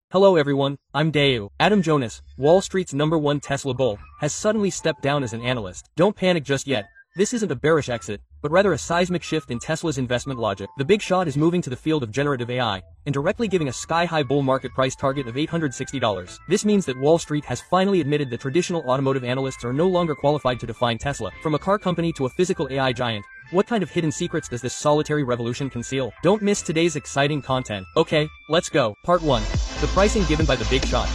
Hello everyone, I'm Dayu. Adam Jonas, Wall Street's #1 Tesla bull, has suddenly stepped down as an analyst. Don't panic just yet. This isn't a bearish exit, but rather a seismic shift in Tesla's investment logic. The big shot is moving to the field of generative AI, and directly giving a sky-high bull market price target of $860. This means that Wall Street has finally admitted that traditional automotive analysts are no longer qualified to define Tesla. From a car company to a physical AI giant, what kind of hidden secrets does this solitary revolution conceal? Don't miss today's exciting content. Okay, let's go. Part 1. The pricing given by the big shot.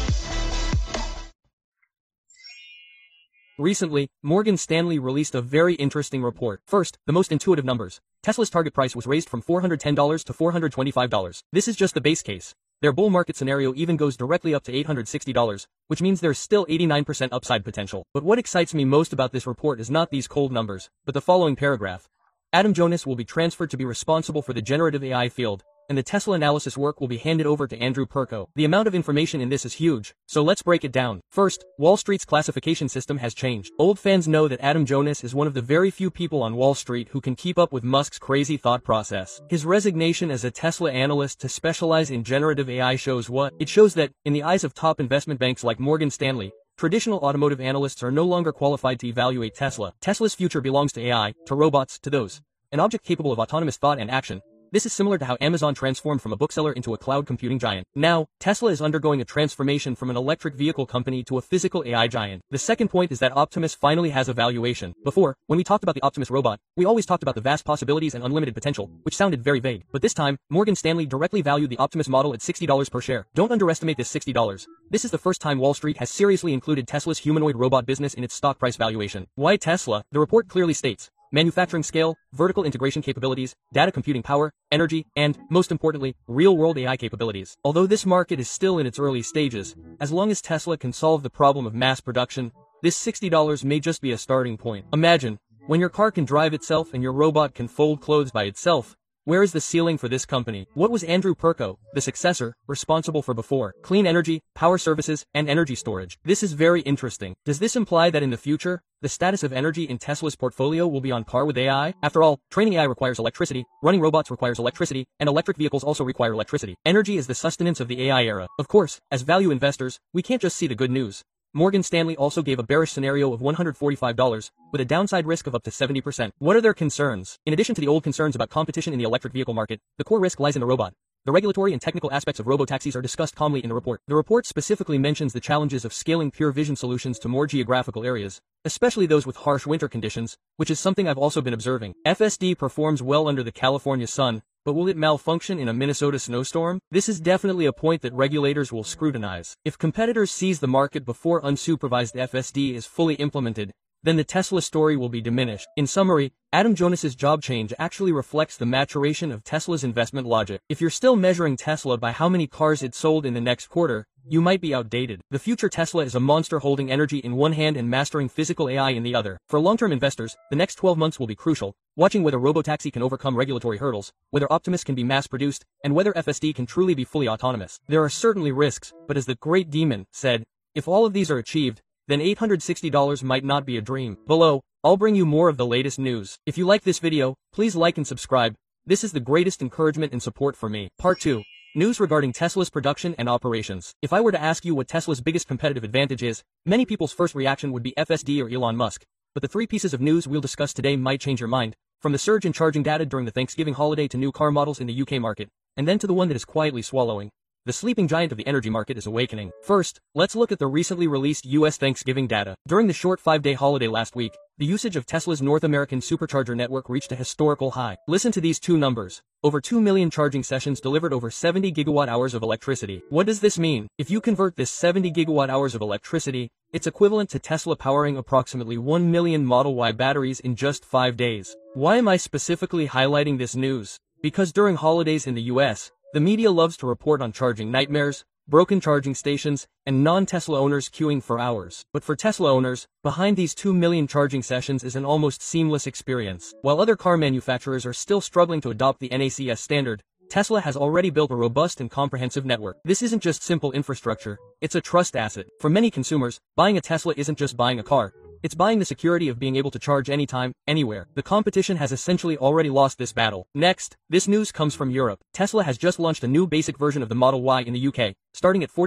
Recently, Morgan Stanley released a very interesting report. First, the most intuitive numbers. Tesla's target price was raised from $410 to $425. This is just the base case. Their bull market scenario even goes directly up to $860, which means there's still 89% upside potential. But what excites me most about this report is not these cold numbers, but the following paragraph. Adam Jonas will be transferred to be responsible for the generative AI field, and the Tesla analysis work will be handed over to Andrew Perko. The amount of information in this is huge, so let's break it down. First, Wall Street's classification system has changed. Old fans know that Adam Jonas is one of the very few people on Wall Street who can keep up with Musk's crazy thought process. His resignation as a Tesla analyst to specialize in generative AI shows what? It shows that, in the eyes of top investment banks like Morgan Stanley, traditional automotive analysts are no longer qualified to evaluate Tesla. Tesla's future belongs to AI, to robots, to those, an object capable of autonomous thought and action. This is similar to how Amazon transformed from a bookseller into a cloud computing giant. Now, Tesla is undergoing a transformation from an electric vehicle company to a physical AI giant. The second point is that Optimus finally has a valuation. Before, when we talked about the Optimus robot, we always talked about the vast possibilities and unlimited potential, which sounded very vague. But this time, Morgan Stanley directly valued the Optimus model at $60 per share. Don't underestimate this $60. This is the first time Wall Street has seriously included Tesla's humanoid robot business in its stock price valuation. Why Tesla? The report clearly states, manufacturing scale, vertical integration capabilities, data computing power, energy, and, most importantly, real-world AI capabilities. Although this market is still in its early stages, as long as Tesla can solve the problem of mass production, this $60 may just be a starting point. Imagine, when your car can drive itself and your robot can fold clothes by itself, where is the ceiling for this company? What was Andrew Perko, the successor, responsible for before? Clean energy, power services, and energy storage. This is very interesting. Does this imply that in the future, the status of energy in Tesla's portfolio will be on par with AI? After all, training AI requires electricity, running robots requires electricity, and electric vehicles also require electricity. Energy is the sustenance of the AI era. Of course, as value investors, we can't just see the good news. Morgan Stanley also gave a bearish scenario of $145, with a downside risk of up to 70%. What are their concerns? In addition to the old concerns about competition in the electric vehicle market, the core risk lies in the robot. The regulatory and technical aspects of robotaxis are discussed calmly in the report. The report specifically mentions the challenges of scaling pure vision solutions to more geographical areas, especially those with harsh winter conditions, which is something I've also been observing. FSD performs well under the California sun, but will it malfunction in a Minnesota snowstorm? This is definitely a point that regulators will scrutinize. If competitors seize the market before unsupervised FSD is fully implemented, then the Tesla story will be diminished. In summary, Adam Jonas's job change actually reflects the maturation of Tesla's investment logic. If you're still measuring Tesla by how many cars it sold in the next quarter, you might be outdated. The future Tesla is a monster holding energy in one hand and mastering physical AI in the other. For long-term investors, the next 12 months will be crucial, watching whether robotaxi can overcome regulatory hurdles, whether Optimus can be mass-produced, and whether FSD can truly be fully autonomous. There are certainly risks, but as the great demon said, if all of these are achieved, then $860 might not be a dream. Below, I'll bring you more of the latest news. If you like this video, please like and subscribe. This is the greatest encouragement and support for me. Part 2. News regarding Tesla's production and operations. If I were to ask you what Tesla's biggest competitive advantage is, many people's first reaction would be FSD or Elon Musk. But the three pieces of news we'll discuss today might change your mind, from the surge in charging data during the Thanksgiving holiday to new car models in the UK market, and then to the one that is quietly swallowing. The sleeping giant of the energy market is awakening. First, let's look at the recently released US Thanksgiving data. During the short 5-day holiday last week, the usage of Tesla's North American supercharger network reached a historical high. Listen to these two numbers. Over 2 million charging sessions delivered over 70 gigawatt-hours of electricity. What does this mean? If you convert this 70 gigawatt-hours of electricity, it's equivalent to Tesla powering approximately 1 million Model Y batteries in just 5 days. Why am I specifically highlighting this news? Because during holidays in the US, the media loves to report on charging nightmares, broken charging stations, and non-Tesla owners queuing for hours. But for Tesla owners, behind these 2 million charging sessions is an almost seamless experience. While other car manufacturers are still struggling to adopt the NACS standard, Tesla has already built a robust and comprehensive network. This isn't just simple infrastructure, it's a trust asset. For many consumers, buying a Tesla isn't just buying a car, It's buying the security of being able to charge anytime, anywhere. The competition has essentially already lost this battle. Next, this news comes from Europe. Tesla has just launched a new basic version of the Model Y in the UK, starting at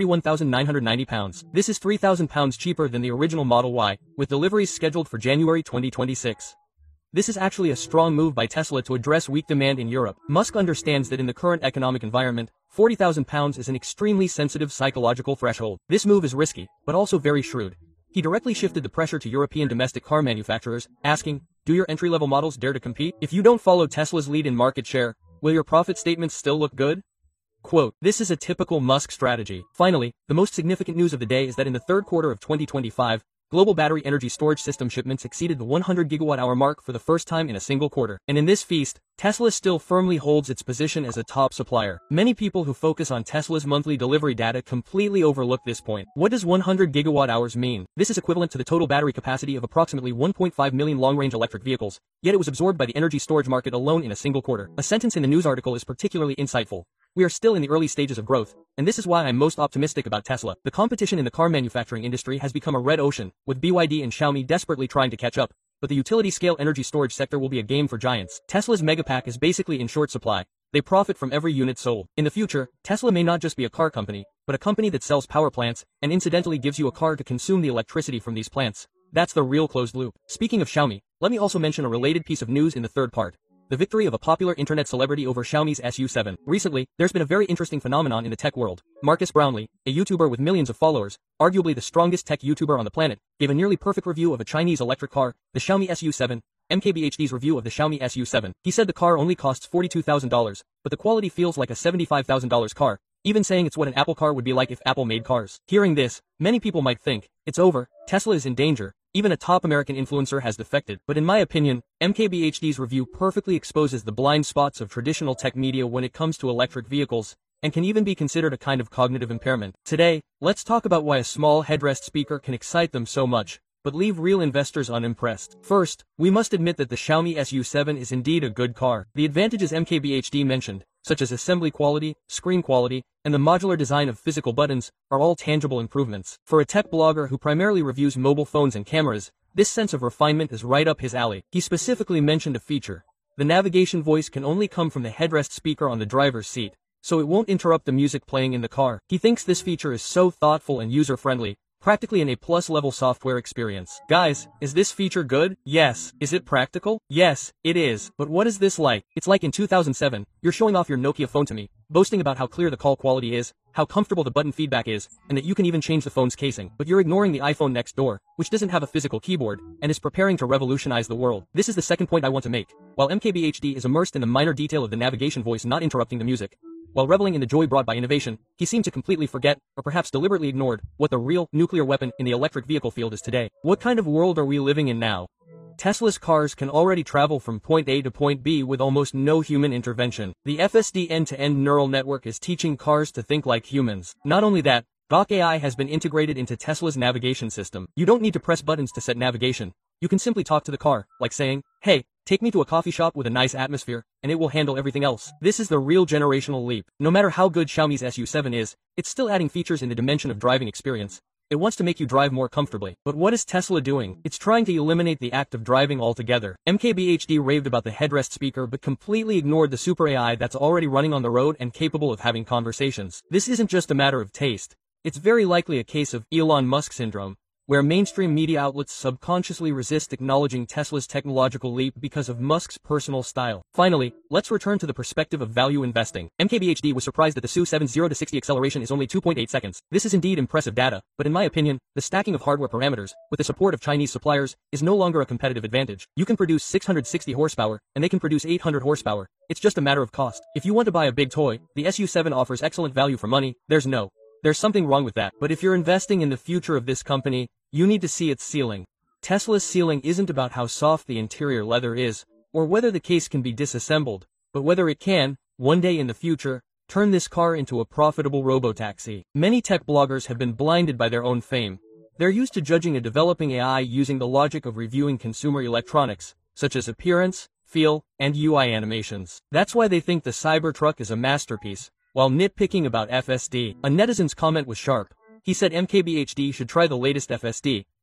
£41,990. This is £3,000 cheaper than the original Model Y, with deliveries scheduled for January 2026. This is actually a strong move by Tesla to address weak demand in Europe. Musk understands that in the current economic environment, £40,000 is an extremely sensitive psychological threshold. This move is risky, but also very shrewd. He directly shifted the pressure to European domestic car manufacturers, asking, do your entry-level models dare to compete? If you don't follow Tesla's lead in market share, will your profit statements still look good? Quote, this is a typical Musk strategy. Finally, the most significant news of the day is that in the third quarter of 2025, global battery energy storage system shipments exceeded the 100 gigawatt-hour mark for the first time in a single quarter. And in this feast, Tesla still firmly holds its position as a top supplier. Many people who focus on Tesla's monthly delivery data completely overlook this point. What does 100 gigawatt-hours mean? This is equivalent to the total battery capacity of approximately 1.5 million long-range electric vehicles, yet it was absorbed by the energy storage market alone in a single quarter. A sentence in the news article is particularly insightful. We are still in the early stages of growth, and this is why I'm most optimistic about Tesla. The competition in the car manufacturing industry has become a red ocean, with BYD and Xiaomi desperately trying to catch up, but the utility-scale energy storage sector will be a game for giants. Tesla's Megapack is basically in short supply. They profit from every unit sold. In the future, Tesla may not just be a car company, but a company that sells power plants, and incidentally gives you a car to consume the electricity from these plants. That's the real closed loop. Speaking of Xiaomi, let me also mention a related piece of news in the third part. The victory of a popular internet celebrity over Xiaomi's SU7. Recently, there's been a very interesting phenomenon in the tech world. Marcus Brownlee, a YouTuber with millions of followers, arguably the strongest tech YouTuber on the planet, gave a nearly perfect review of a Chinese electric car, the Xiaomi SU7, MKBHD's review of the Xiaomi SU7. He said the car only costs $42,000, but the quality feels like a $75,000 car, even saying it's what an Apple car would be like if Apple made cars. Hearing this, many people might think, it's over, Tesla is in danger, even a top American influencer has defected. But in my opinion, MKBHD's review perfectly exposes the blind spots of traditional tech media when it comes to electric vehicles, and can even be considered a kind of cognitive impairment. Today, let's talk about why a small headrest speaker can excite them so much, but leave real investors unimpressed. First, we must admit that the Xiaomi SU7 is indeed a good car. The advantages MKBHD mentioned, such as assembly quality, screen quality, and the modular design of physical buttons, are all tangible improvements. For a tech blogger who primarily reviews mobile phones and cameras, this sense of refinement is right up his alley. He specifically mentioned a feature. The navigation voice can only come from the headrest speaker on the driver's seat, so it won't interrupt the music playing in the car. He thinks this feature is so thoughtful and user-friendly, practically an A+ level software experience. Guys, is this feature good? Yes. Is it practical? Yes, it is. But what is this like? It's like in 2007, you're showing off your Nokia phone to me, boasting about how clear the call quality is, how comfortable the button feedback is, and that you can even change the phone's casing. But you're ignoring the iPhone next door, which doesn't have a physical keyboard, and is preparing to revolutionize the world. This is the second point I want to make. While MKBHD is immersed in the minor detail of the navigation voice not interrupting the music, while reveling in the joy brought by innovation, he seemed to completely forget, or perhaps deliberately ignored, what the real nuclear weapon in the electric vehicle field is today. What kind of world are we living in now? Tesla's cars can already travel from point A to point B with almost no human intervention. The FSD end-to-end neural network is teaching cars to think like humans. Not only that, Gawk AI has been integrated into Tesla's navigation system. You don't need to press buttons to set navigation. You can simply talk to the car, like saying, hey, take me to a coffee shop with a nice atmosphere, and it will handle everything else. This is the real generational leap. No matter how good Xiaomi's SU7 is, it's still adding features in the dimension of driving experience. It wants to make you drive more comfortably. But what is Tesla doing? It's trying to eliminate the act of driving altogether. MKBHD raved about the headrest speaker but completely ignored the super AI that's already running on the road and capable of having conversations. This isn't just a matter of taste. It's very likely a case of Elon Musk syndrome, where mainstream media outlets subconsciously resist acknowledging Tesla's technological leap because of Musk's personal style. Finally, let's return to the perspective of value investing. MKBHD was surprised that the SU7's 0 to 60 acceleration is only 2.8 seconds. This is indeed impressive data, but in my opinion, the stacking of hardware parameters, with the support of Chinese suppliers, is no longer a competitive advantage. You can produce 660 horsepower, and they can produce 800 horsepower. It's just a matter of cost. If you want to buy a big toy, the SU7 offers excellent value for money. There's something wrong with that. But if you're investing in the future of this company, you need to see its ceiling. Tesla's ceiling isn't about how soft the interior leather is, or whether the case can be disassembled, but whether it can, one day in the future, turn this car into a profitable robotaxi. Many tech bloggers have been blinded by their own fame. They're used to judging a developing AI using the logic of reviewing consumer electronics, such as appearance, feel, and UI animations. That's why they think the Cybertruck is a masterpiece, while nitpicking about FSD. A netizen's comment was sharp. He said MKBHD should try the latest FSD,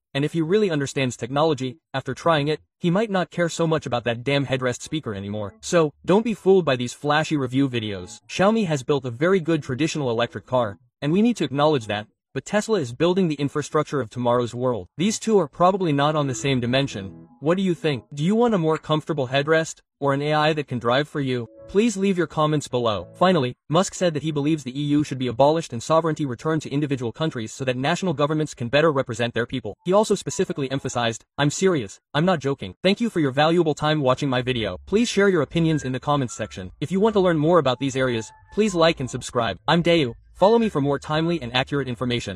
And if he really understands technology, after trying it, he might not care so much about that damn headrest speaker anymore. So, don't be fooled by these flashy review videos. Xiaomi has built a very good traditional electric car, and we need to acknowledge that. But Tesla is building the infrastructure of tomorrow's world. These two are probably not on the same dimension. What do you think? Do you want a more comfortable headrest, or an AI that can drive for you? Please leave your comments below. Finally, Musk said that he believes the EU should be abolished and sovereignty returned to individual countries so that national governments can better represent their people. He also specifically emphasized, "I'm serious, I'm not joking." Thank you for your valuable time watching my video. Please share your opinions in the comments section. If you want to learn more about these areas, please like and subscribe. I'm Dayu. Follow me for more timely and accurate information.